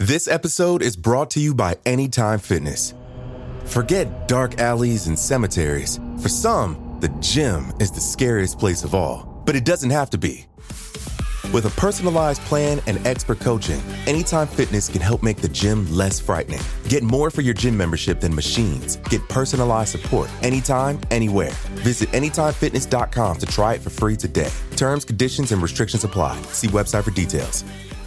This episode is brought to you by Anytime Fitness. Forget dark alleys and cemeteries. For some, the gym is the scariest place of all, but it doesn't have to be. With a personalized plan and expert coaching, Anytime Fitness can help make the gym less frightening. Get more for your gym membership than machines. Get personalized support anytime, anywhere. Visit AnytimeFitness.com to try it for free today. Terms, conditions, and restrictions apply. See website for details.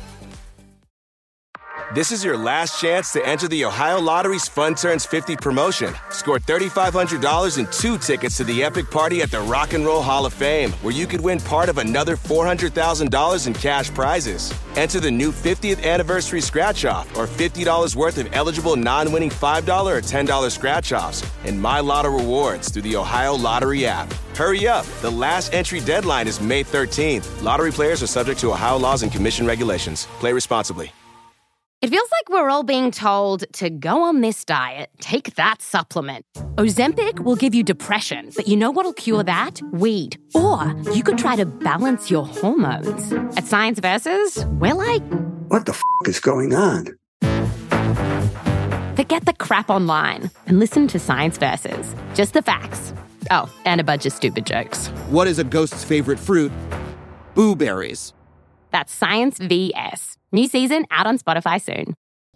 This is your last chance to enter the Ohio Lottery's Fun Turns 50 promotion. Score $3,500 and 2 tickets to the epic party at the Rock and Roll Hall of Fame, where you could win part of another $400,000 in cash prizes. Enter the new 50th anniversary scratch-off or $50 worth of eligible non-winning $5 or $10 scratch-offs and My Lotto rewards through the Ohio Lottery app. Hurry up. The last entry deadline is May 13th. Lottery players are subject to Ohio laws and commission regulations. Play responsibly. It feels like we're all being told to go on this diet, take that supplement. Ozempic will give you depression, but you know what'll cure that? Weed. Or you could try to balance your hormones. At Science Versus, we're like, what the is going on? Forget the crap online and listen to Science Versus. Just the facts. Oh, and a bunch of stupid jokes. What is a ghost's favorite fruit? Blueberries. That's Science VS. New season out on Spotify soon.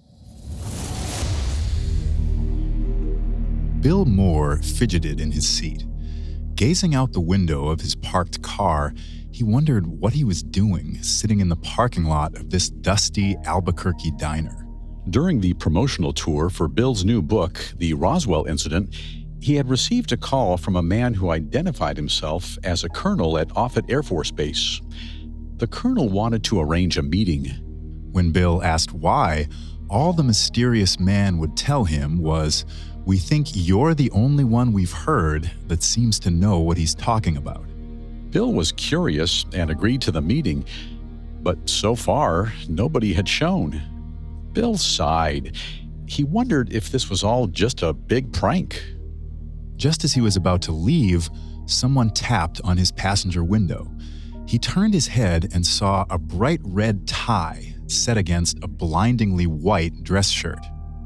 Bill Moore fidgeted in his seat. Gazing out the window of his parked car, he wondered what he was doing sitting in the parking lot of this dusty Albuquerque diner. During the promotional tour for Bill's new book, The Roswell Incident, he had received a call from a man who identified himself as a colonel at Offutt Air Force Base. The colonel wanted to arrange a meeting. When Bill asked why, all the mysterious man would tell him was, "We think you're the only one we've heard that seems to know what he's talking about." Bill was curious and agreed to the meeting, but so far, nobody had shown. Bill sighed. He wondered if this was all just a big prank. Just as he was about to leave, someone tapped on his passenger window. He turned his head and saw a bright red tie set against a blindingly white dress shirt.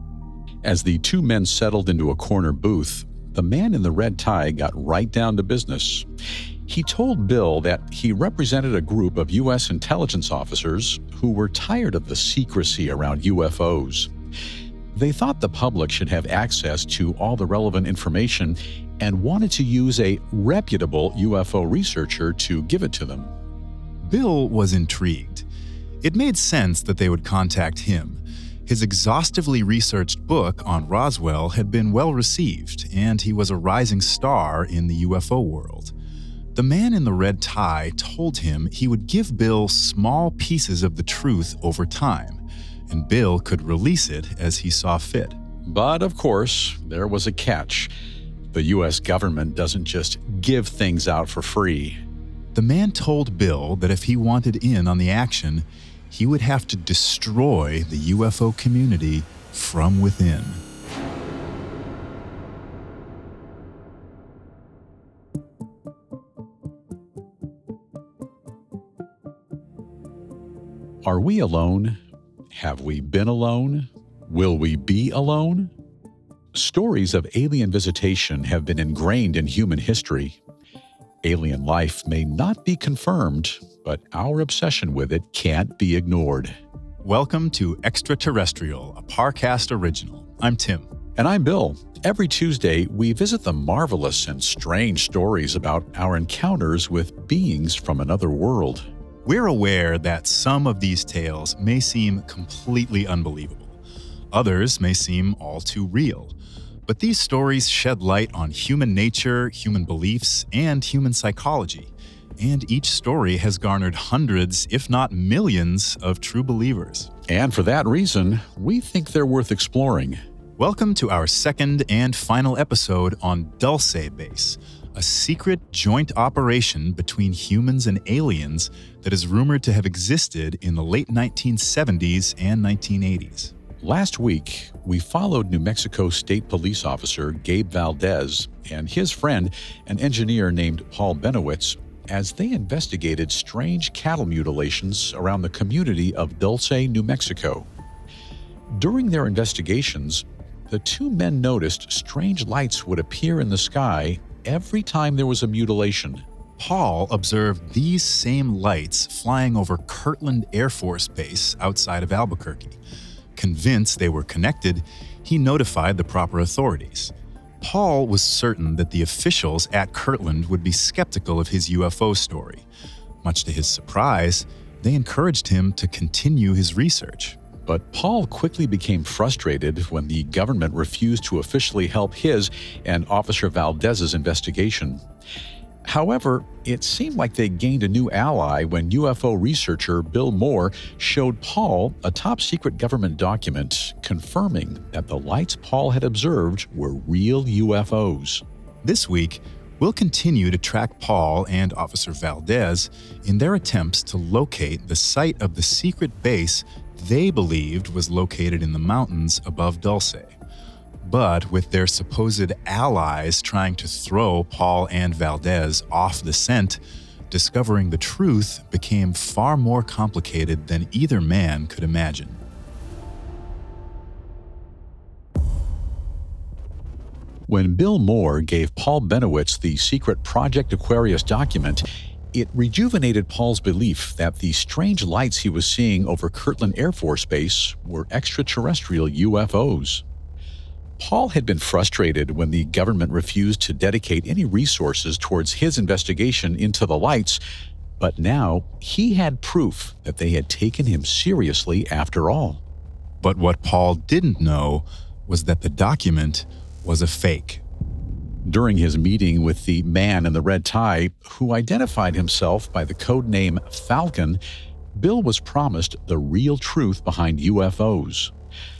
As the two men settled into a corner booth, the man in the red tie got right down to business. He told Bill that he represented a group of U.S. intelligence officers who were tired of the secrecy around UFOs. They thought the public should have access to all the relevant information and wanted to use a reputable UFO researcher to give it to them. Bill was intrigued. It made sense that they would contact him. His exhaustively researched book on Roswell had been well received, and he was a rising star in the UFO world. The man in the red tie told him he would give Bill small pieces of the truth over time, and Bill could release it as he saw fit. But of course, there was a catch. The U.S. government doesn't just give things out for free. The man told Bill that if he wanted in on the action, he would have to destroy the UFO community from within. Are we alone? Have we been alone? Will we be alone? Stories of alien visitation have been ingrained in human history. Alien life may not be confirmed, but our obsession with it can't be ignored. Welcome to Extraterrestrial, a Parcast original. I'm Tim. And I'm Bill. Every Tuesday, we visit the marvelous and strange stories about our encounters with beings from another world. We're aware that some of these tales may seem completely unbelievable. Others may seem all too real. But these stories shed light on human nature, human beliefs, and human psychology. And each story has garnered hundreds, if not millions, of true believers. And for that reason, we think they're worth exploring. Welcome to our second and final episode on Dulce Base, a secret joint operation between humans and aliens that is rumored to have existed in the late 1970s and 1980s. Last week, we followed New Mexico State Police Officer Gabe Valdez and his friend, an engineer named Paul Benowitz, as they investigated strange cattle mutilations around the community of Dulce, New Mexico. During their investigations, the two men noticed strange lights would appear in the sky every time there was a mutilation. Paul observed these same lights flying over Kirtland Air Force Base outside of Albuquerque. Convinced they were connected, he notified the proper authorities. Paul was certain that the officials at Kirtland would be skeptical of his UFO story. Much to his surprise, they encouraged him to continue his research. But Paul quickly became frustrated when the government refused to officially help his and Officer Valdez's investigation. However, it seemed like they gained a new ally when UFO researcher Bill Moore showed Paul a top-secret government document confirming that the lights Paul had observed were real UFOs. This week, we'll continue to track Paul and Officer Valdez in their attempts to locate the site of the secret base they believed was located in the mountains above Dulce. But with their supposed allies trying to throw Paul and Valdez off the scent, discovering the truth became far more complicated than either man could imagine. When Bill Moore gave Paul Bennewitz the secret Project Aquarius document, it rejuvenated Paul's belief that the strange lights he was seeing over Kirtland Air Force Base were extraterrestrial UFOs. Paul had been frustrated when the government refused to dedicate any resources towards his investigation into the lights, but now he had proof that they had taken him seriously after all. But what Paul didn't know was that the document was a fake. During his meeting with the man in the red tie, who identified himself by the code name Falcon, Bill was promised the real truth behind UFOs.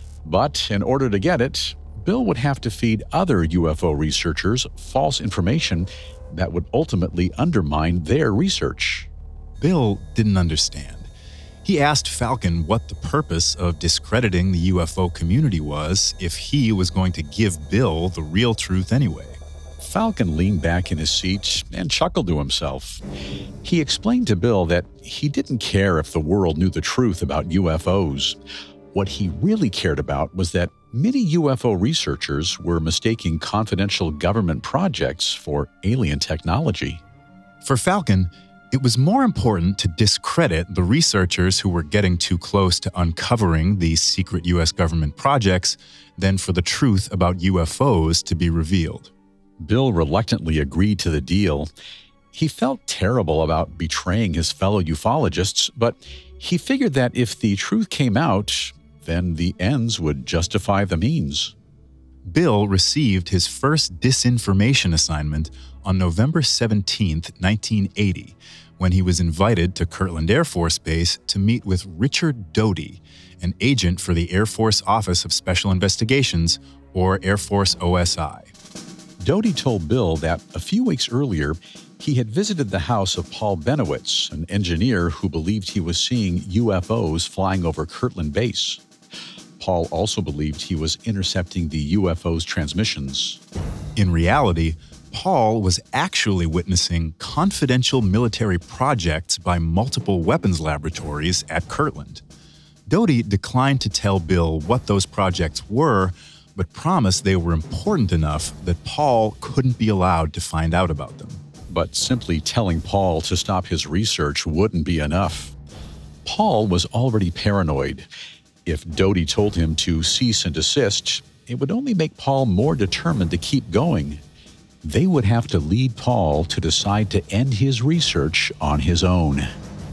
But in order to get it, Bill would have to feed other UFO researchers false information that would ultimately undermine their research. Bill didn't understand. He asked Falcon what the purpose of discrediting the UFO community was if he was going to give Bill the real truth anyway. Falcon leaned back in his seat and chuckled to himself. He explained to Bill that he didn't care if the world knew the truth about UFOs. What he really cared about was that many UFO researchers were mistaking confidential government projects for alien technology. For Falcon, it was more important to discredit the researchers who were getting too close to uncovering these secret U.S. government projects than for the truth about UFOs to be revealed. Bill reluctantly agreed to the deal. He felt terrible about betraying his fellow ufologists, but he figured that if the truth came out, then the ends would justify the means. Bill received his first disinformation assignment on November 17, 1980, when he was invited to Kirtland Air Force Base to meet with Richard Doty, an agent for the Air Force Office of Special Investigations, or Air Force OSI. Doty told Bill that a few weeks earlier, he had visited the house of Paul Bennewitz, an engineer who believed he was seeing UFOs flying over Kirtland Base. Paul also believed he was intercepting the UFO's transmissions. In reality, Paul was actually witnessing confidential military projects by multiple weapons laboratories at Kirtland. Doty declined to tell Bill what those projects were, but promised they were important enough that Paul couldn't be allowed to find out about them. But simply telling Paul to stop his research wouldn't be enough. Paul was already paranoid. If Doty told him to cease and desist, it would only make Paul more determined to keep going. They would have to lead Paul to decide to end his research on his own.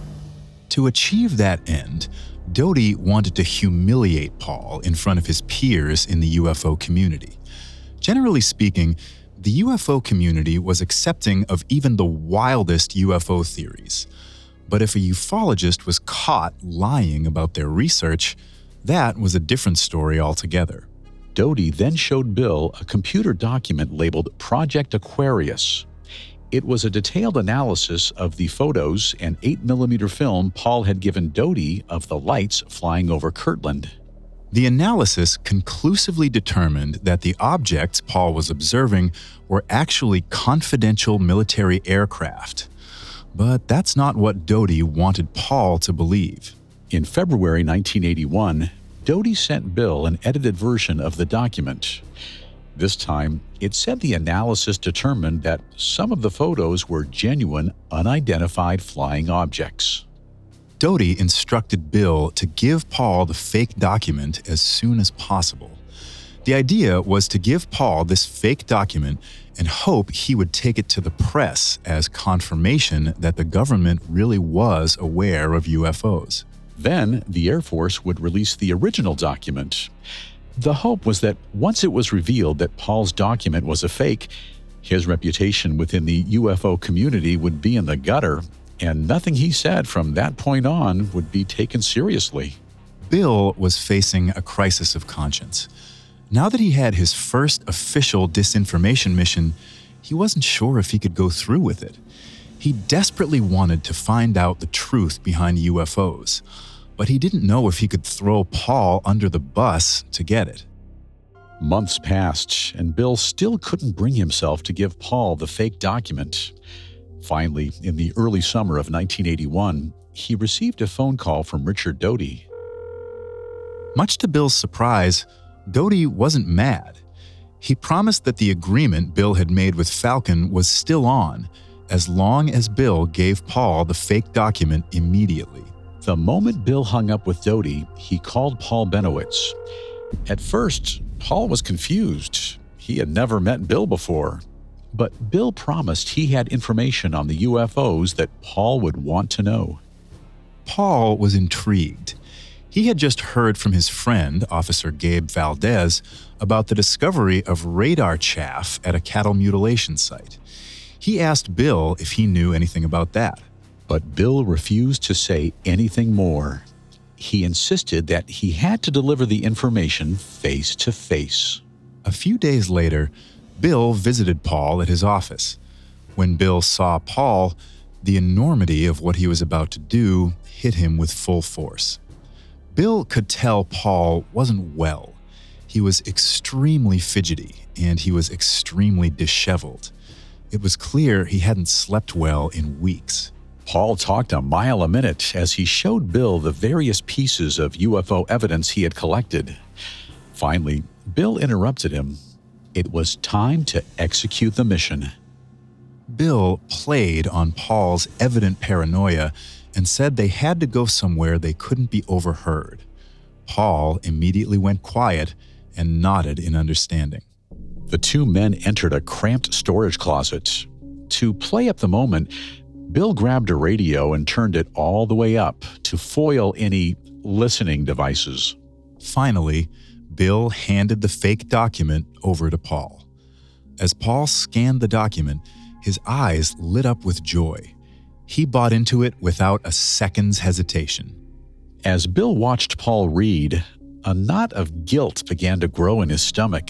To achieve that end, Doty wanted to humiliate Paul in front of his peers in the UFO community. Generally speaking, the UFO community was accepting of even the wildest UFO theories. But if a ufologist was caught lying about their research, that was a different story altogether. Doty then showed Bill a computer document labeled Project Aquarius. It was a detailed analysis of the photos and 8mm film Paul had given Doty of the lights flying over Kirtland. The analysis conclusively determined that the objects Paul was observing were actually confidential military aircraft. But that's not what Doty wanted Paul to believe. In February 1981, Doty sent Bill an edited version of the document. This time, it said the analysis determined that some of the photos were genuine, unidentified flying objects. Doty instructed Bill to give Paul the fake document as soon as possible. The idea was to give Paul this fake document and hope he would take it to the press as confirmation that the government really was aware of UFOs. Then, the Air Force would release the original document. The hope was that once it was revealed that Paul's document was a fake, his reputation within the UFO community would be in the gutter, and nothing he said from that point on would be taken seriously. Bill was facing a crisis of conscience. Now that he had his first official disinformation mission, he wasn't sure if he could go through with it. He desperately wanted to find out the truth behind UFOs, but he didn't know if he could throw Paul under the bus to get it. Months passed, and Bill still couldn't bring himself to give Paul the fake document. Finally, in the early summer of 1981, he received a phone call from Richard Doty. Much to Bill's surprise, Doty wasn't mad. He promised that the agreement Bill had made with Falcon was still on, as long as Bill gave Paul the fake document immediately. The moment Bill hung up with Doty, he called Paul Bennewitz. At first, Paul was confused. He had never met Bill before. But Bill promised he had information on the UFOs that Paul would want to know. Paul was intrigued. He had just heard from his friend, Officer Gabe Valdez, about the discovery of radar chaff at a cattle mutilation site. He asked Bill if he knew anything about that. But Bill refused to say anything more. He insisted that he had to deliver the information face to face. A few days later, Bill visited Paul at his office. When Bill saw Paul, the enormity of what he was about to do hit him with full force. Bill could tell Paul wasn't well. He was extremely fidgety, and he was extremely disheveled. It was clear he hadn't slept well in weeks. Paul talked a mile a minute as he showed Bill the various pieces of UFO evidence he had collected. Finally, Bill interrupted him. It was time to execute the mission. Bill played on Paul's evident paranoia and said they had to go somewhere they couldn't be overheard. Paul immediately went quiet and nodded in understanding. The two men entered a cramped storage closet. To play up the moment, Bill grabbed a radio and turned it all the way up to foil any listening devices. Finally, Bill handed the fake document over to Paul. As Paul scanned the document, his eyes lit up with joy. He bought into it without a second's hesitation. As Bill watched Paul read, a knot of guilt began to grow in his stomach.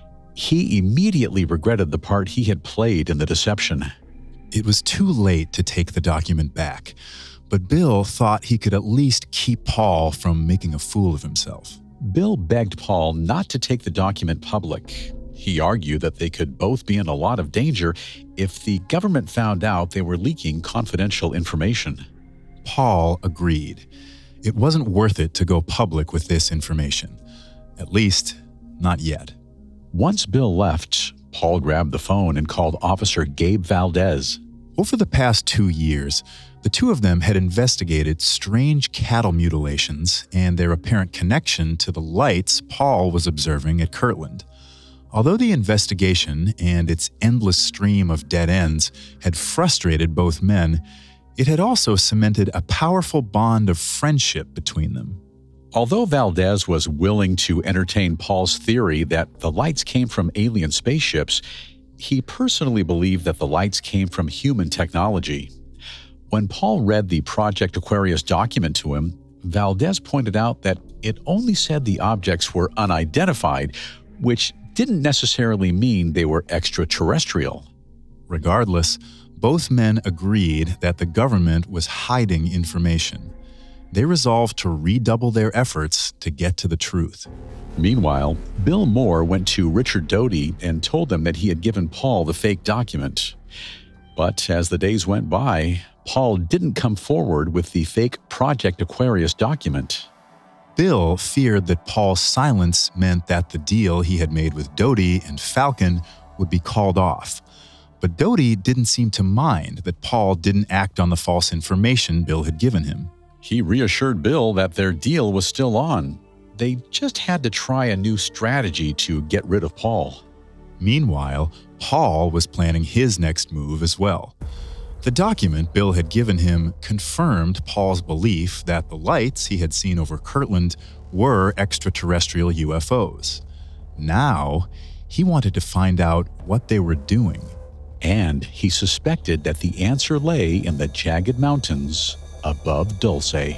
He immediately regretted the part he had played in the deception. It was too late to take the document back, but Bill thought he could at least keep Paul from making a fool of himself. Bill begged Paul not to take the document public. He argued that they could both be in a lot of danger if the government found out they were leaking confidential information. Paul agreed. It wasn't worth it to go public with this information. At least, not yet. Once Bill left, Paul grabbed the phone and called Officer Gabe Valdez. Over the past 2 years, the two of them had investigated strange cattle mutilations and their apparent connection to the lights Paul was observing at Kirtland. Although the investigation and its endless stream of dead ends had frustrated both men, it had also cemented a powerful bond of friendship between them. Although Valdez was willing to entertain Paul's theory that the lights came from alien spaceships, he personally believed that the lights came from human technology. When Paul read the Project Aquarius document to him, Valdez pointed out that it only said the objects were unidentified, which didn't necessarily mean they were extraterrestrial. Regardless, both men agreed that the government was hiding information. They resolved to redouble their efforts to get to the truth. Meanwhile, Bill Moore went to Richard Doty and told him that he had given Paul the fake document. But as the days went by, Paul didn't come forward with the fake Project Aquarius document. Bill feared that Paul's silence meant that the deal he had made with Doty and Falcon would be called off. But Doty didn't seem to mind that Paul didn't act on the false information Bill had given him. He reassured Bill that their deal was still on. They just had to try a new strategy to get rid of Paul. Meanwhile, Paul was planning his next move as well. The document Bill had given him confirmed Paul's belief that the lights he had seen over Kirtland were extraterrestrial UFOs. Now, he wanted to find out what they were doing. And he suspected that the answer lay in the jagged mountains above Dulce.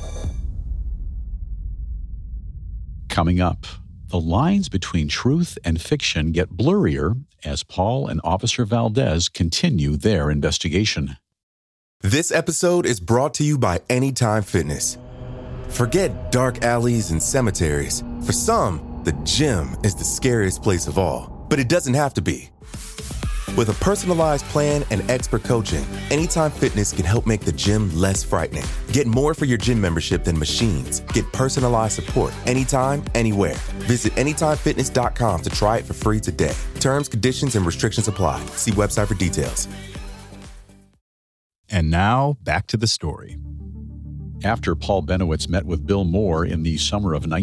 Coming up, the lines between truth and fiction get blurrier as Paul and Officer Valdez continue their investigation. This episode is brought to you by Anytime Fitness. Forget dark alleys and cemeteries. For some, the gym is the scariest place of all, but it doesn't have to be. With a personalized plan and expert coaching, Anytime Fitness can help make the gym less frightening. Get more for your gym membership than machines. Get personalized support anytime, anywhere. Visit AnytimeFitness.com to try it for free today. Terms, conditions, and restrictions apply. See website for details. And now, back to the story. After Paul Bennewitz met with Bill Moore in the summer of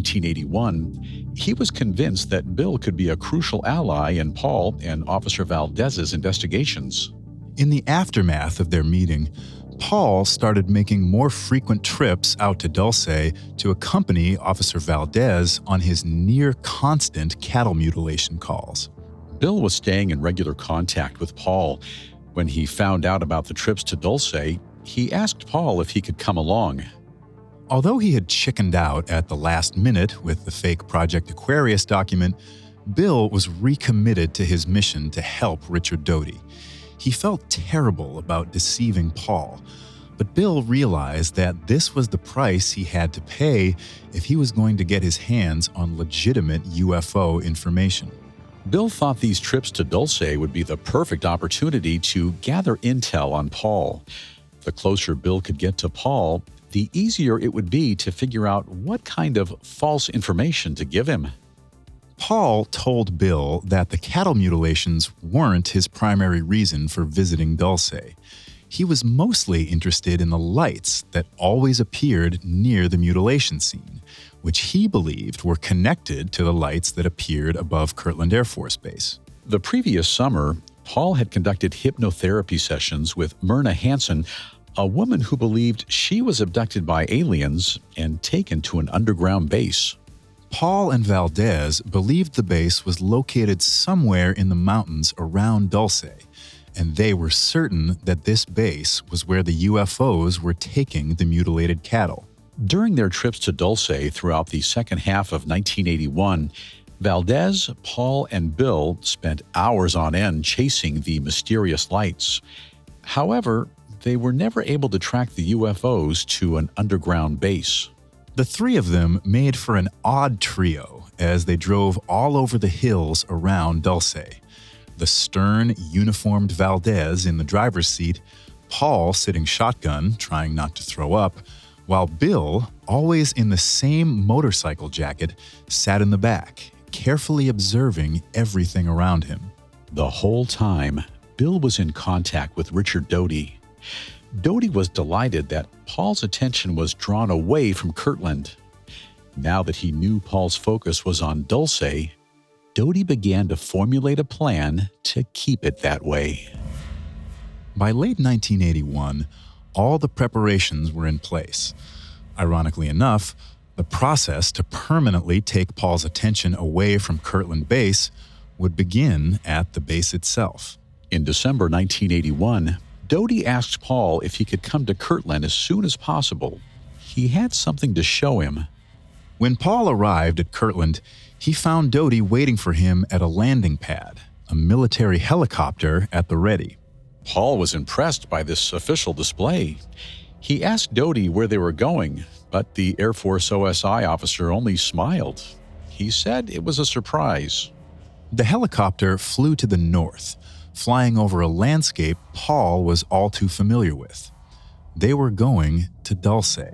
1981, he was convinced that Bill could be a crucial ally in Paul and Officer Valdez's investigations. In the aftermath of their meeting, Paul started making more frequent trips out to Dulce to accompany Officer Valdez on his near-constant cattle mutilation calls. Bill was staying in regular contact with Paul. When he found out about the trips to Dulce, he asked Paul if he could come along. Although he had chickened out at the last minute with the fake Project Aquarius document, Bill was recommitted to his mission to help Richard Doty. He felt terrible about deceiving Paul, but Bill realized that this was the price he had to pay if he was going to get his hands on legitimate UFO information. Bill thought these trips to Dulce would be the perfect opportunity to gather intel on Paul. The closer Bill could get to Paul, the easier it would be to figure out what kind of false information to give him. Paul told Bill that the cattle mutilations weren't his primary reason for visiting Dulce. He was mostly interested in the lights that always appeared near the mutilation scene, which he believed were connected to the lights that appeared above Kirtland Air Force Base. The previous summer, Paul had conducted hypnotherapy sessions with Myrna Hansen, a woman who believed she was abducted by aliens and taken to an underground base. Paul and Valdez believed the base was located somewhere in the mountains around Dulce, and they were certain that this base was where the UFOs were taking the mutilated cattle. During their trips to Dulce throughout the second half of 1981, Valdez, Paul, and Bill spent hours on end chasing the mysterious lights. However, they were never able to track the UFOs to an underground base. The three of them made for an odd trio as they drove all over the hills around Dulce. The stern, uniformed Valdez in the driver's seat, Paul sitting shotgun, trying not to throw up, while Bill, always in the same motorcycle jacket, sat in the back, carefully observing everything around him. The whole time, Bill was in contact with Richard Doty. Doty was delighted that Paul's attention was drawn away from Kirtland. Now that he knew Paul's focus was on Dulce, Doty began to formulate a plan to keep it that way. By late 1981, all the preparations were in place. Ironically enough, the process to permanently take Paul's attention away from Kirtland Base would begin at the base itself. In December 1981, Doty asked Paul if he could come to Kirtland as soon as possible. He had something to show him. When Paul arrived at Kirtland, he found Doty waiting for him at a landing pad, a military helicopter at the ready. Paul was impressed by this official display. He asked Doty where they were going, but the Air Force OSI officer only smiled. He said it was a surprise. The helicopter flew to the north, flying over a landscape Paul was all too familiar with. They were going to Dulce.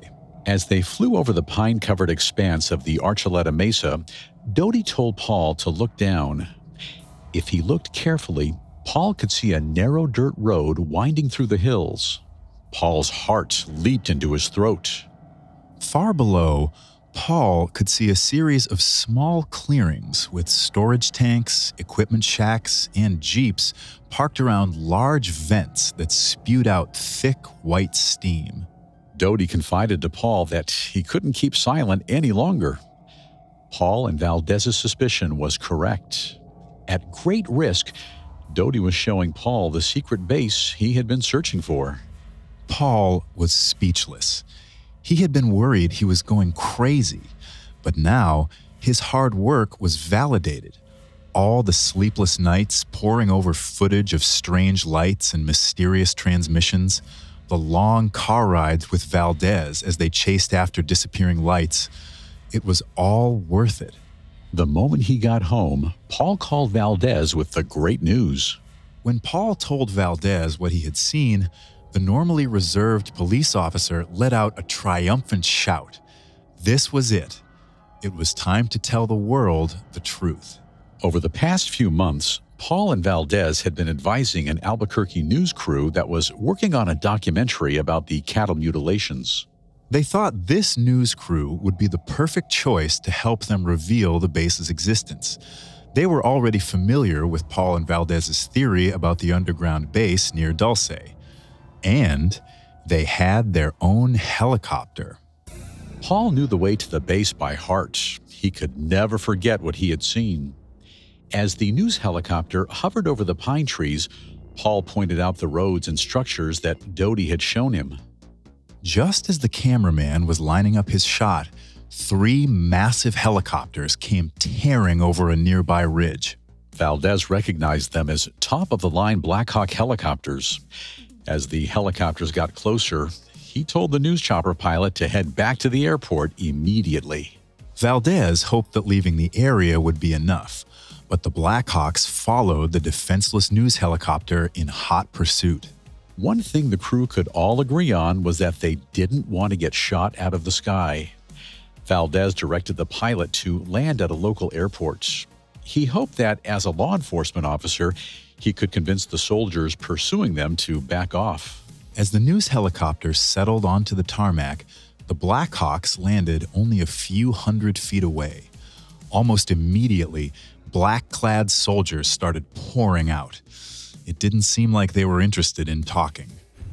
As they flew over the pine-covered expanse of the Archuleta Mesa, Doty told Paul to look down. If he looked carefully, Paul could see a narrow dirt road winding through the hills. Paul's heart leaped into his throat. Far below, Paul could see a series of small clearings with storage tanks, equipment shacks, and jeeps parked around large vents that spewed out thick white steam. Doty confided to Paul that he couldn't keep silent any longer. Paul and Valdez's suspicion was correct. At great risk, Doty was showing Paul the secret base he had been searching for. Paul was speechless. He had been worried he was going crazy, but now his hard work was validated. All the sleepless nights poring over footage of strange lights and mysterious transmissions, the long car rides with Valdez as they chased after disappearing lights, it was all worth it. The moment he got home, Paul called Valdez with the great news. When Paul told Valdez what he had seen, the normally reserved police officer let out a triumphant shout. This was it. It was time to tell the world the truth. Over the past few months, Paul and Valdez had been advising an Albuquerque news crew that was working on a documentary about the cattle mutilations. They thought this news crew would be the perfect choice to help them reveal the base's existence. They were already familiar with Paul and Valdez's theory about the underground base near Dulce. And they had their own helicopter. Paul knew the way to the base by heart. He could never forget what he had seen. As the news helicopter hovered over the pine trees, Paul pointed out the roads and structures that Doty had shown him. Just as the cameraman was lining up his shot, 3 massive helicopters came tearing over a nearby ridge. Valdez recognized them as top-of-the-line Black Hawk helicopters. As the helicopters got closer, he told the news chopper pilot to head back to the airport immediately. Valdez hoped that leaving the area would be enough, but the Blackhawks followed the defenseless news helicopter in hot pursuit. One thing the crew could all agree on was that they didn't want to get shot out of the sky. Valdez directed the pilot to land at a local airport. He hoped that, as a law enforcement officer, he could convince the soldiers pursuing them to back off. As the news helicopter settled onto the tarmac, the Blackhawks landed only a few hundred feet away. Almost immediately, black-clad soldiers started pouring out. It didn't seem like they were interested in talking.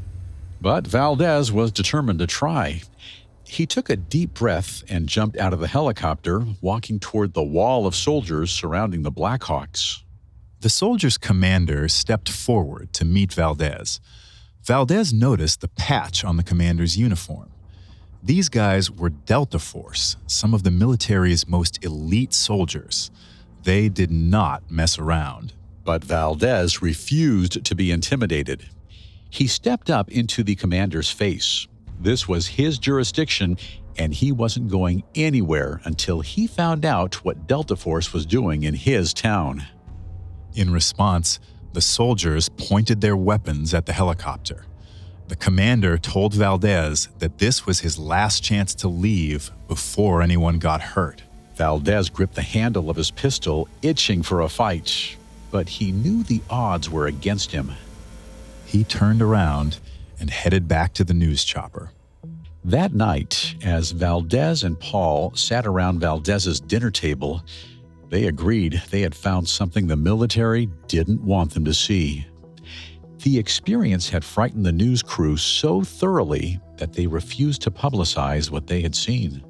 But Valdez was determined to try. He took a deep breath and jumped out of the helicopter, walking toward the wall of soldiers surrounding the Blackhawks. The soldiers' commander stepped forward to meet Valdez. Valdez noticed the patch on the commander's uniform. These guys were Delta Force, some of the military's most elite soldiers. They did not mess around. But Valdez refused to be intimidated. He stepped up into the commander's face. This was his jurisdiction, and he wasn't going anywhere until he found out what Delta Force was doing in his town. In response, the soldiers pointed their weapons at the helicopter. The commander told Valdez that this was his last chance to leave before anyone got hurt. Valdez gripped the handle of his pistol, itching for a fight, but he knew the odds were against him. He turned around and headed back to the news chopper. That night, as Valdez and Paul sat around Valdez's dinner table, they agreed they had found something the military didn't want them to see. The experience had frightened the news crew so thoroughly that they refused to publicize what they had seen.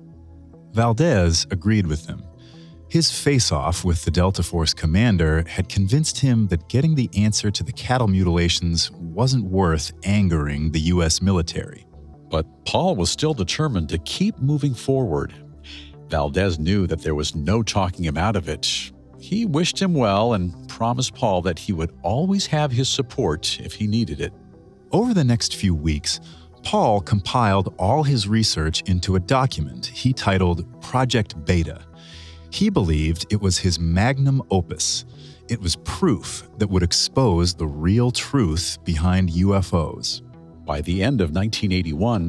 Valdez agreed with them. His face-off with the Delta Force commander had convinced him that getting the answer to the cattle mutilations wasn't worth angering the U.S. military. But Paul was still determined to keep moving forward. Valdez knew that there was no talking him out of it. He wished him well and promised Paul that he would always have his support if he needed it. Over the next few weeks, Paul compiled all his research into a document he titled Project Beta. He believed it was his magnum opus. It was proof that would expose the real truth behind UFOs. By the end of 1981,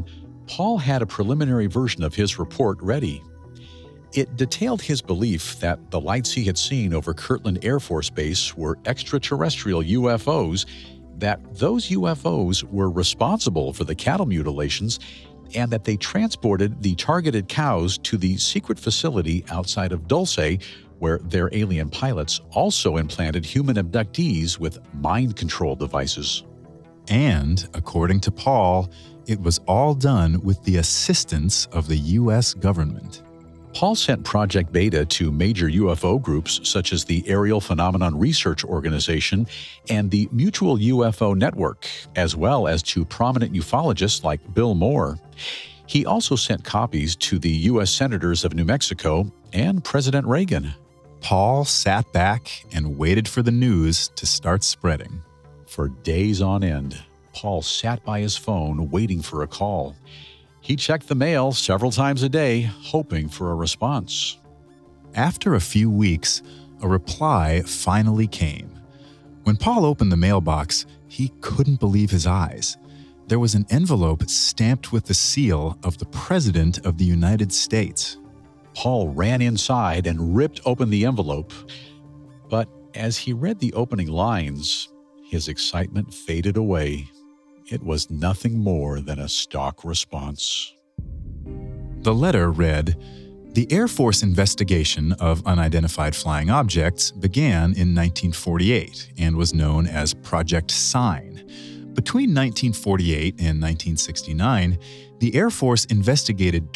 Paul had a preliminary version of his report ready. It detailed his belief that the lights he had seen over Kirtland Air Force Base were extraterrestrial UFOs, that those UFOs were responsible for the cattle mutilations, and that they transported the targeted cows to the secret facility outside of Dulce, where their alien pilots also implanted human abductees with mind control devices. And, according to Paul, it was all done with the assistance of the U.S. government. Paul sent Project Beta to major UFO groups such as the Aerial Phenomenon Research Organization and the Mutual UFO Network, as well as to prominent ufologists like Bill Moore. He also sent copies to the U.S. Senators of New Mexico and President Reagan. Paul sat back and waited for the news to start spreading. For days on end, Paul sat by his phone waiting for a call. He checked the mail several times a day, hoping for a response. After a few weeks, a reply finally came. When Paul opened the mailbox, he couldn't believe his eyes. There was an envelope stamped with the seal of the President of the United States. Paul ran inside and ripped open the envelope. But as he read the opening lines, his excitement faded away. It was nothing more than a stock response. The letter read, "The Air Force investigation of unidentified flying objects began in 1948 and was known as Project Sign. Between 1948 and 1969, the Air Force investigated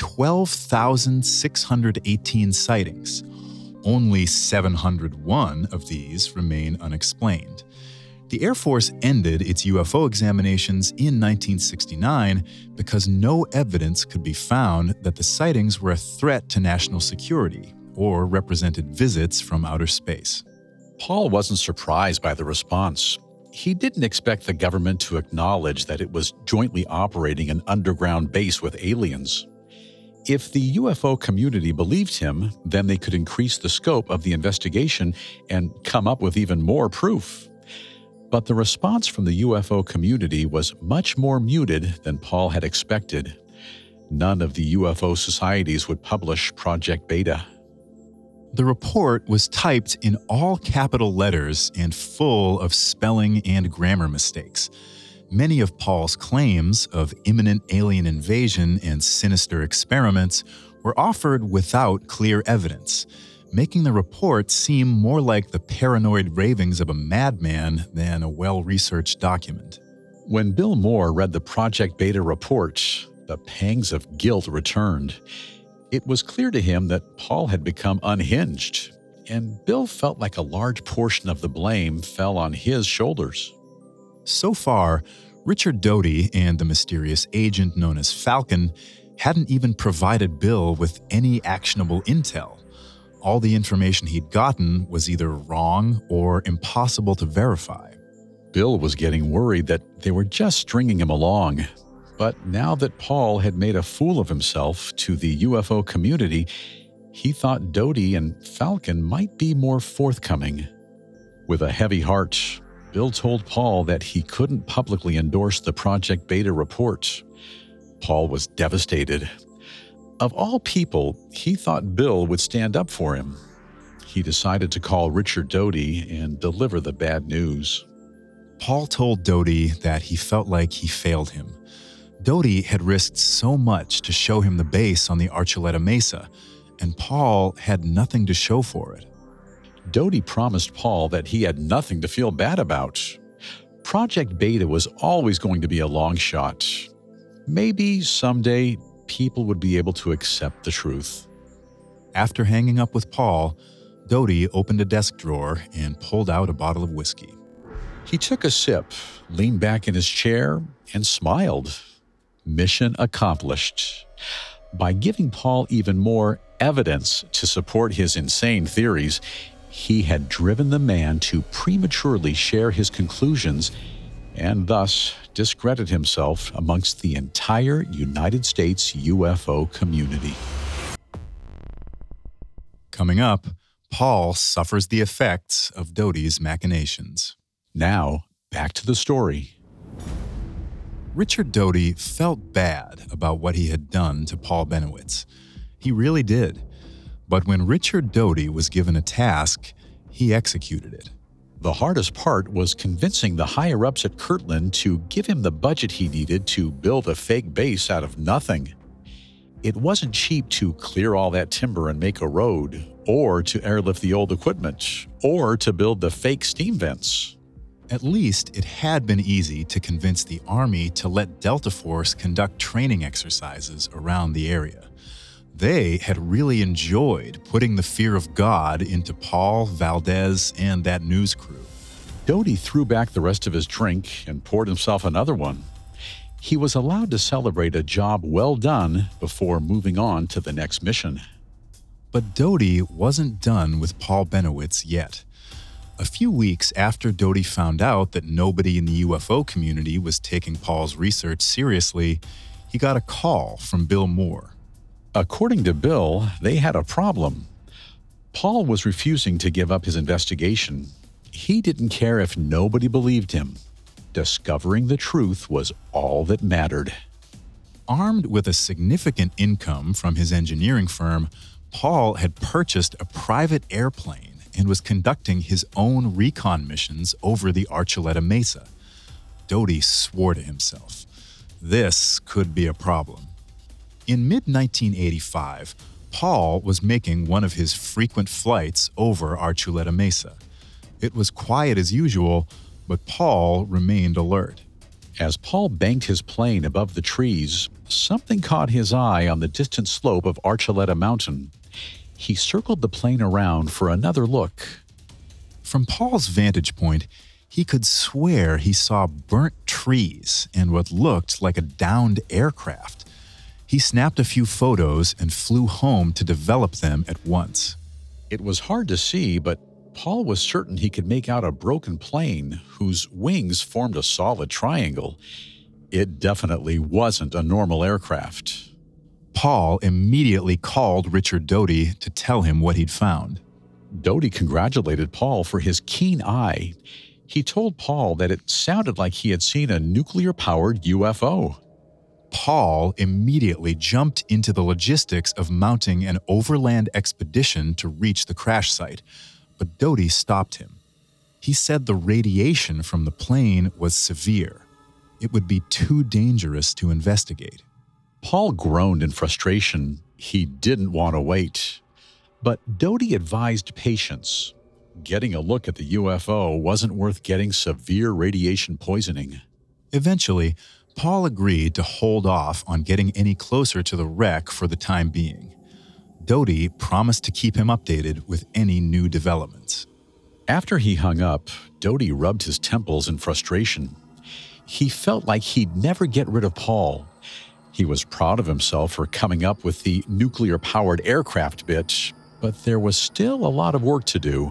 12,618 sightings. Only 701 of these remain unexplained. The Air Force ended its UFO examinations in 1969 because no evidence could be found that the sightings were a threat to national security or represented visits from outer space." Paul wasn't surprised by the response. He didn't expect the government to acknowledge that it was jointly operating an underground base with aliens. If the UFO community believed him, then they could increase the scope of the investigation and come up with even more proof. But the response from the UFO community was much more muted than Paul had expected. None of the UFO societies would publish Project Beta. The report was typed in all capital letters and full of spelling and grammar mistakes. Many of Paul's claims of imminent alien invasion and sinister experiments were offered without clear evidence, making the report seem more like the paranoid ravings of a madman than a well-researched document. When Bill Moore read the Project Beta report, the pangs of guilt returned. It was clear to him that Paul had become unhinged, and Bill felt like a large portion of the blame fell on his shoulders. So far, Richard Doty and the mysterious agent known as Falcon hadn't even provided Bill with any actionable intel. All the information he'd gotten was either wrong or impossible to verify. Bill was getting worried that they were just stringing him along. But now that Paul had made a fool of himself to the UFO community, he thought Doty and Falcon might be more forthcoming. With a heavy heart, Bill told Paul that he couldn't publicly endorse the Project Beta report. Paul was devastated. Of all people, he thought Bill would stand up for him. He decided to call Richard Doty and deliver the bad news. Paul told Doty that he felt like he failed him. Doty had risked so much to show him the base on the Archuleta Mesa, and Paul had nothing to show for it. Doty promised Paul that he had nothing to feel bad about. Project Beta was always going to be a long shot. Maybe someday people would be able to accept the truth. After hanging up with Paul, Doty opened a desk drawer and pulled out a bottle of whiskey. He took a sip, leaned back in his chair, and smiled. Mission accomplished. By giving Paul even more evidence to support his insane theories, he had driven the man to prematurely share his conclusions and thus discredit himself amongst the entire United States UFO community. Coming up, Paul suffers the effects of Doty's machinations. Now, back to the story. Richard Doty felt bad about what he had done to Paul Bennewitz. He really did. But when Richard Doty was given a task, he executed it. The hardest part was convincing the higher-ups at Kirtland to give him the budget he needed to build a fake base out of nothing. It wasn't cheap to clear all that timber and make a road, or to airlift the old equipment, or to build the fake steam vents. At least it had been easy to convince the Army to let Delta Force conduct training exercises around the area. They had really enjoyed putting the fear of God into Paul, Valdez, and that news crew. Doty threw back the rest of his drink and poured himself another one. He was allowed to celebrate a job well done before moving on to the next mission. But Doty wasn't done with Paul Bennewitz yet. A few weeks after Doty found out that nobody in the UFO community was taking Paul's research seriously, he got a call from Bill Moore. According to Bill, they had a problem. Paul was refusing to give up his investigation. He didn't care if nobody believed him. Discovering the truth was all that mattered. Armed with a significant income from his engineering firm, Paul had purchased a private airplane and was conducting his own recon missions over the Archuleta Mesa. Doty swore to himself, this could be a problem. In mid-1985, Paul was making one of his frequent flights over Archuleta Mesa. It was quiet as usual, but Paul remained alert. As Paul banked his plane above the trees, something caught his eye on the distant slope of Archuleta Mountain. He circled the plane around for another look. From Paul's vantage point, he could swear he saw burnt trees and what looked like a downed aircraft. He snapped a few photos and flew home to develop them at once. It was hard to see, but Paul was certain he could make out a broken plane whose wings formed a solid triangle. It definitely wasn't a normal aircraft. Paul immediately called Richard Doty to tell him what he'd found. Doty congratulated Paul for his keen eye. He told Paul that it sounded like he had seen a nuclear-powered UFO. Paul immediately jumped into the logistics of mounting an overland expedition to reach the crash site, but Doty stopped him. He said the radiation from the plane was severe. It would be too dangerous to investigate. Paul groaned in frustration. He didn't want to wait. But Doty advised patience. Getting a look at the UFO wasn't worth getting severe radiation poisoning. Eventually, Paul agreed to hold off on getting any closer to the wreck for the time being. Doty promised to keep him updated with any new developments. After he hung up, Doty rubbed his temples in frustration. He felt like he'd never get rid of Paul. He was proud of himself for coming up with the nuclear-powered aircraft bit, but there was still a lot of work to do.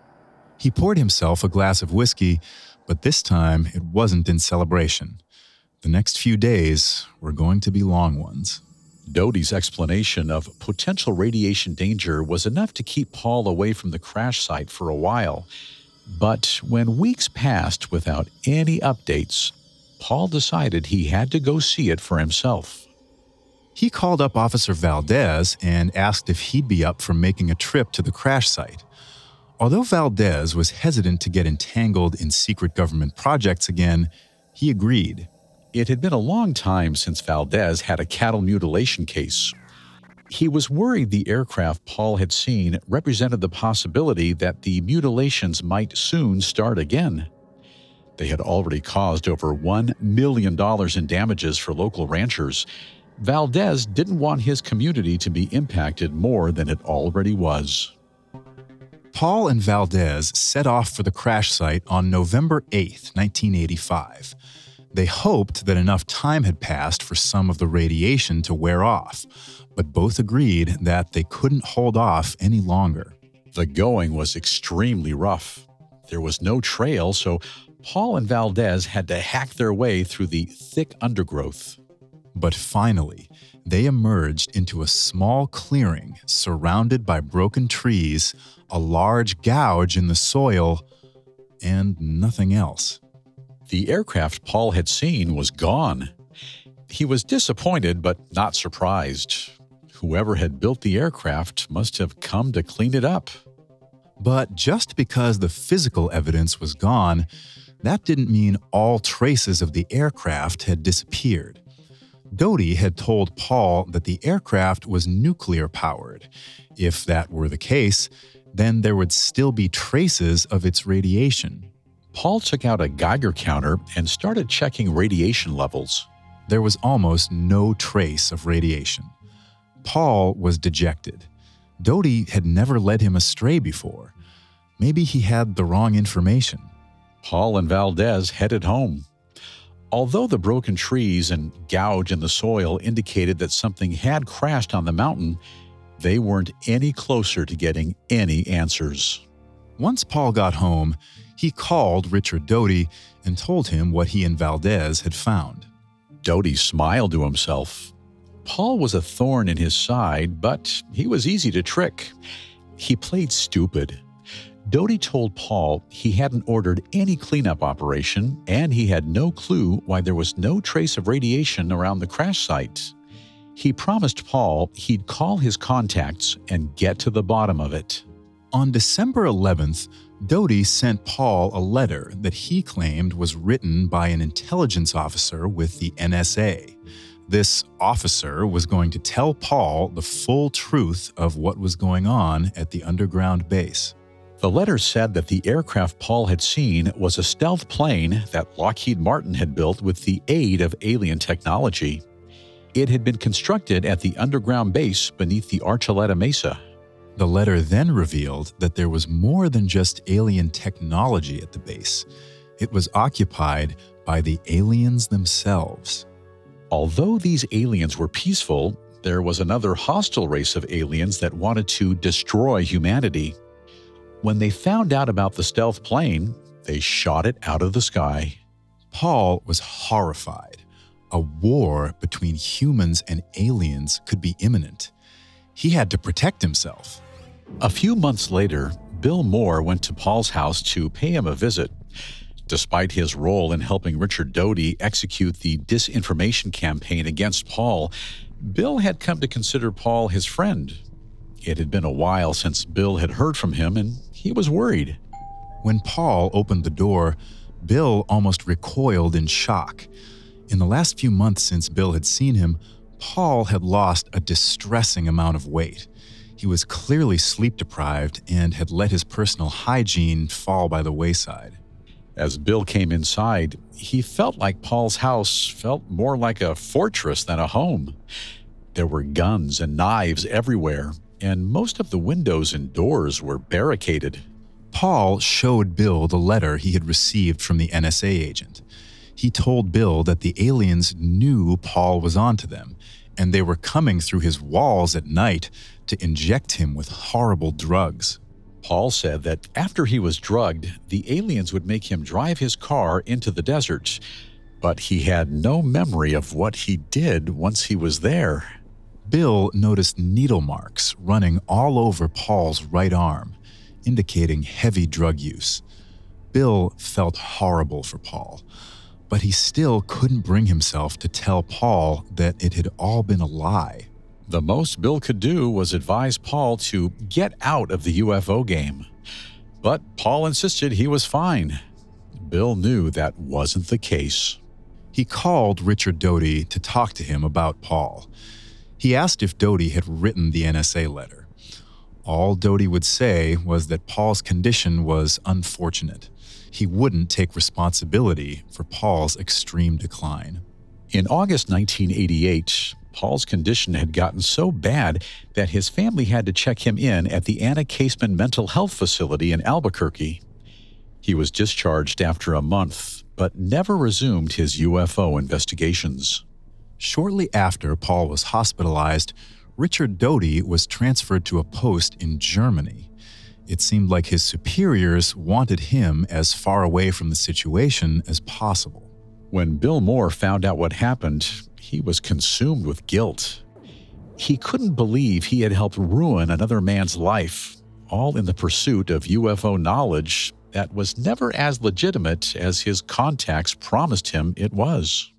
He poured himself a glass of whiskey, but this time it wasn't in celebration. The next few days were going to be long ones. Doty's explanation of potential radiation danger was enough to keep Paul away from the crash site for a while. But when weeks passed without any updates, Paul decided he had to go see it for himself. He called up Officer Valdez and asked if he'd be up for making a trip to the crash site. Although Valdez was hesitant to get entangled in secret government projects again, he agreed. It had been a long time since Valdez had a cattle mutilation case. He was worried the aircraft Paul had seen represented the possibility that the mutilations might soon start again. They had already caused over $1 million in damages for local ranchers. Valdez didn't want his community to be impacted more than it already was. Paul and Valdez set off for the crash site on November 8, 1985. They hoped that enough time had passed for some of the radiation to wear off, but both agreed that they couldn't hold off any longer. The going was extremely rough. There was no trail, so Paul and Valdez had to hack their way through the thick undergrowth. But finally, they emerged into a small clearing surrounded by broken trees, a large gouge in the soil, and nothing else. The aircraft Paul had seen was gone. He was disappointed, but not surprised. Whoever had built the aircraft must have come to clean it up. But just because the physical evidence was gone, that didn't mean all traces of the aircraft had disappeared. Doty had told Paul that the aircraft was nuclear-powered. If that were the case, then there would still be traces of its radiation. Paul took out a Geiger counter and started checking radiation levels. There was almost no trace of radiation. Paul was dejected. Doty had never led him astray before. Maybe he had the wrong information. Paul and Valdez headed home. Although the broken trees and gouge in the soil indicated that something had crashed on the mountain, they weren't any closer to getting any answers. Once Paul got home, he called Richard Doty and told him what he and Valdez had found. Doty smiled to himself. Paul was a thorn in his side, but he was easy to trick. He played stupid. Doty told Paul he hadn't ordered any cleanup operation, and he had no clue why there was no trace of radiation around the crash site. He promised Paul he'd call his contacts and get to the bottom of it. On December 11th, Doty sent Paul a letter that he claimed was written by an intelligence officer with the NSA. This officer was going to tell Paul the full truth of what was going on at the underground base. The letter said that the aircraft Paul had seen was a stealth plane that Lockheed Martin had built with the aid of alien technology. It had been constructed at the underground base beneath the Archuleta Mesa. The letter then revealed that there was more than just alien technology at the base. It was occupied by the aliens themselves. Although these aliens were peaceful, there was another hostile race of aliens that wanted to destroy humanity. When they found out about the stealth plane, they shot it out of the sky. Paul was horrified. A war between humans and aliens could be imminent. He had to protect himself. A few months later, Bill Moore went to Paul's house to pay him a visit. Despite his role in helping Richard Doty execute the disinformation campaign against Paul, Bill had come to consider Paul his friend. It had been a while since Bill had heard from him, and he was worried. When Paul opened the door, Bill almost recoiled in shock. In the last few months since Bill had seen him, Paul had lost a distressing amount of weight. He was clearly sleep-deprived and had let his personal hygiene fall by the wayside. As Bill came inside, he felt like Paul's house felt more like a fortress than a home. There were guns and knives everywhere, and most of the windows and doors were barricaded. Paul showed Bill the letter he had received from the NSA agent. He told Bill that the aliens knew Paul was onto them, and they were coming through his walls at night to inject him with horrible drugs. Paul said that after he was drugged, the aliens would make him drive his car into the desert, but he had no memory of what he did once he was there. Bill noticed needle marks running all over Paul's right arm, indicating heavy drug use. Bill felt horrible for Paul, but he still couldn't bring himself to tell Paul that it had all been a lie. The most Bill could do was advise Paul to get out of the UFO game. But Paul insisted he was fine. Bill knew that wasn't the case. He called Richard Doty to talk to him about Paul. He asked if Doty had written the NSA letter. All Doty would say was that Paul's condition was unfortunate. He wouldn't take responsibility for Paul's extreme decline. In August 1988, Paul's condition had gotten so bad that his family had to check him in at the Anna Caseman Mental Health Facility in Albuquerque. He was discharged after a month, but never resumed his UFO investigations. Shortly after Paul was hospitalized, Richard Doty was transferred to a post in Germany. It seemed like his superiors wanted him as far away from the situation as possible. When Bill Moore found out what happened, he was consumed with guilt. He couldn't believe he had helped ruin another man's life, all in the pursuit of UFO knowledge that was never as legitimate as his contacts promised him it was.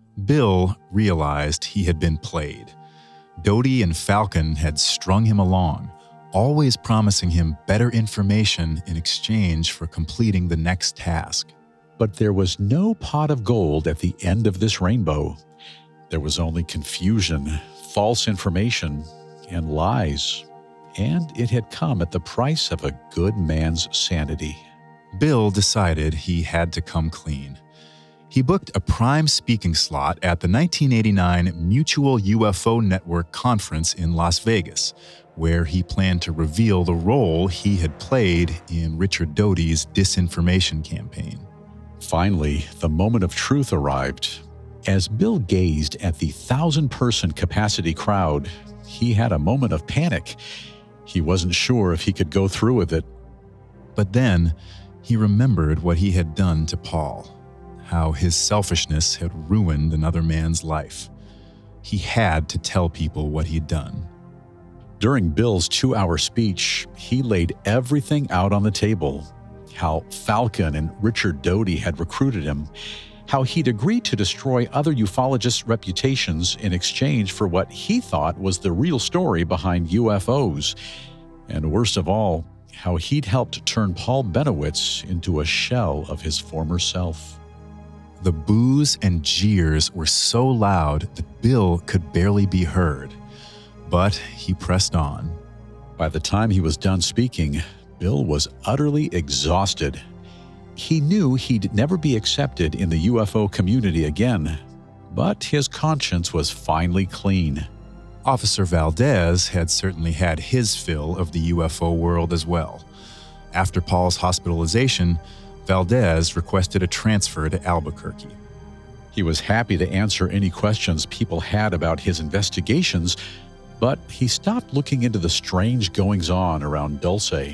Bill realized he had been played. Doty and Falcon had strung him along, always promising him better information in exchange for completing the next task. But there was no pot of gold at the end of this rainbow. There was only confusion, false information, and lies. And it had come at the price of a good man's sanity. Bill decided he had to come clean. He booked a prime speaking slot at the 1989 Mutual UFO Network Conference in Las Vegas, where he planned to reveal the role he had played in Richard Doty's disinformation campaign. Finally, the moment of truth arrived. As Bill gazed at the 1,000-person capacity crowd, he had a moment of panic. He wasn't sure if he could go through with it. But then, he remembered what he had done to Paul, how his selfishness had ruined another man's life. He had to tell people what he'd done. During Bill's 2-hour speech, he laid everything out on the table. How Falcon and Richard Doty had recruited him, how he'd agreed to destroy other ufologists' reputations in exchange for what he thought was the real story behind UFOs, and worst of all, how he'd helped turn Paul Bennewitz into a shell of his former self. The boos and jeers were so loud that Bill could barely be heard, but he pressed on. By the time he was done speaking, Bill was utterly exhausted. He knew he'd never be accepted in the UFO community again, but his conscience was finally clean. Officer Valdez had certainly had his fill of the UFO world as well. After Paul's hospitalization, Valdez requested a transfer to Albuquerque. He was happy to answer any questions people had about his investigations, but he stopped looking into the strange goings-on around Dulce.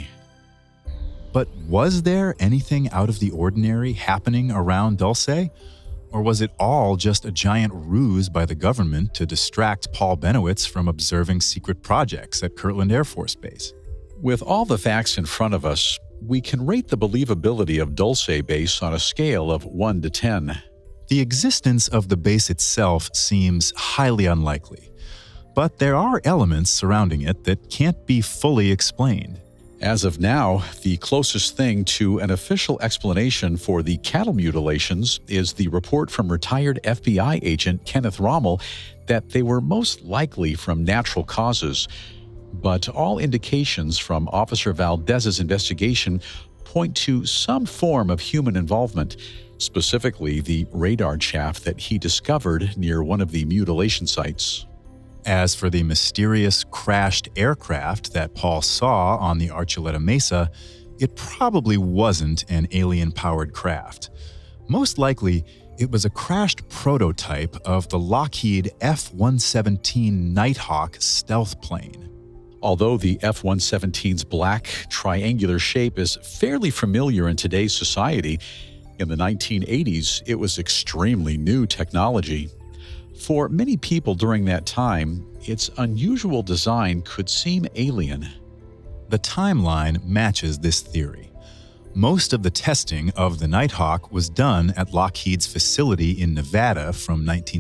But was there anything out of the ordinary happening around Dulce? Or was it all just a giant ruse by the government to distract Paul Bennewitz from observing secret projects at Kirtland Air Force Base? With all the facts in front of us, we can rate the believability of Dulce Base on a scale of 1 to 10. The existence of the base itself seems highly unlikely, but there are elements surrounding it that can't be fully explained. As of now, the closest thing to an official explanation for the cattle mutilations is the report from retired FBI agent Kenneth Rommel that they were most likely from natural causes. But all indications from Officer Valdez's investigation point to some form of human involvement, specifically the radar chaff that he discovered near one of the mutilation sites. As for the mysterious crashed aircraft that Paul saw on the Archuleta Mesa, it probably wasn't an alien-powered craft. Most likely, it was a crashed prototype of the Lockheed F-117 Nighthawk stealth plane. Although the F-117's black, triangular shape is fairly familiar in today's society, in the 1980s, it was extremely new technology. For many people during that time, its unusual design could seem alien. The timeline matches this theory. Most of the testing of the Nighthawk was done at Lockheed's facility in Nevada from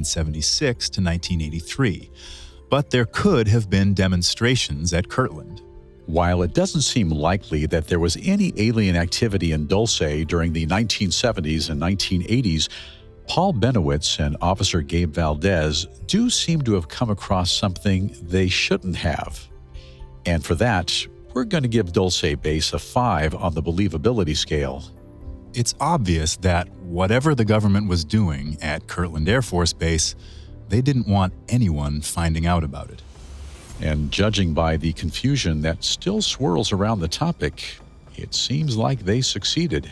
1976 to 1983, but there could have been demonstrations at Kirtland. While it doesn't seem likely that there was any alien activity in Dulce during the 1970s and 1980s, Paul Bennewitz and Officer Gabe Valdez do seem to have come across something they shouldn't have. And for that, we're going to give Dulce Base a 5 on the believability scale. It's obvious that whatever the government was doing at Kirtland Air Force Base, they didn't want anyone finding out about it. And judging by the confusion that still swirls around the topic, it seems like they succeeded.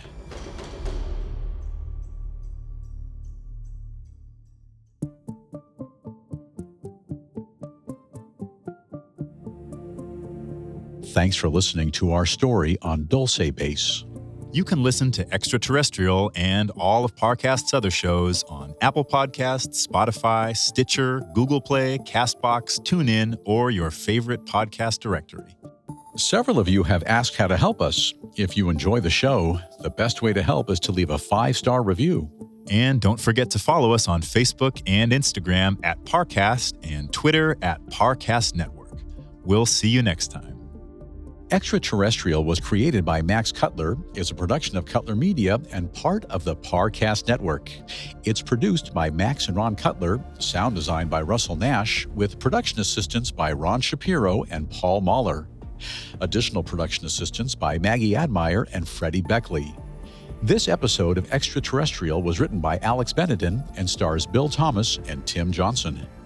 Thanks for listening to our story on Dulce Base. You can listen to Extraterrestrial and all of Parcast's other shows on Apple Podcasts, Spotify, Stitcher, Google Play, CastBox, TuneIn, or your favorite podcast directory. Several of you have asked how to help us. If you enjoy the show, the best way to help is to leave a 5-star review. And don't forget to follow us on Facebook and Instagram at Parcast and Twitter at Parcast Network. We'll see you next time. Extraterrestrial was created by Max Cutler, is a production of Cutler Media, and part of the Parcast Network. It's produced by Max and Ron Cutler, sound designed by Russell Nash, with production assistance by Ron Shapiro and Paul Mahler. Additional production assistance by Maggie Admire and Freddie Beckley. This episode of Extraterrestrial was written by Alex Benedin and stars Bill Thomas and Tim Johnson.